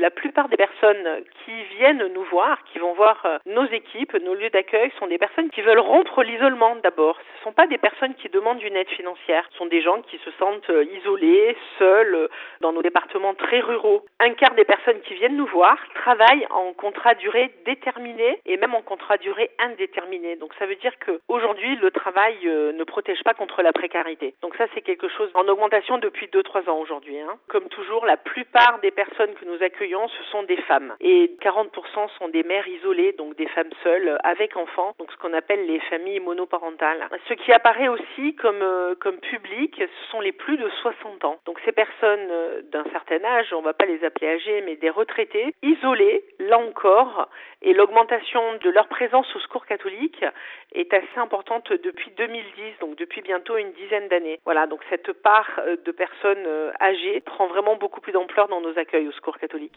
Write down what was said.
La plupart des personnes qui viennent nous voir, qui vont voir nos équipes, nos lieux d'accueil, sont des personnes qui veulent rompre l'isolement d'abord. Ce ne sont pas des personnes qui demandent une aide financière. Ce sont des gens qui se sentent isolés, seuls, dans nos départements très ruraux. Un quart des personnes qui viennent nous voir travaillent en contrat durée déterminé et même en contrat durée indéterminé. Donc ça veut dire qu'aujourd'hui, le travail ne protège pas contre la précarité. Donc ça, c'est quelque chose en augmentation depuis 2-3 ans aujourd'hui. Comme toujours, la plupart des personnes que nous accueillons, ce sont des femmes. Et 40% sont des mères isolées, donc des femmes seules avec enfants, donc ce qu'on appelle les familles monoparentales. Ce qui apparaît aussi comme public, ce sont les plus de 60 ans. Donc ces personnes d'un certain âge, on ne va pas les appeler âgées, mais des retraités, isolés, là encore, et l'augmentation de leur présence au Secours catholique est assez importante depuis 2010, donc depuis bientôt une dizaine d'années. Voilà, donc cette part de personnes âgées prend vraiment beaucoup plus d'ampleur dans nos accueils au Secours catholique.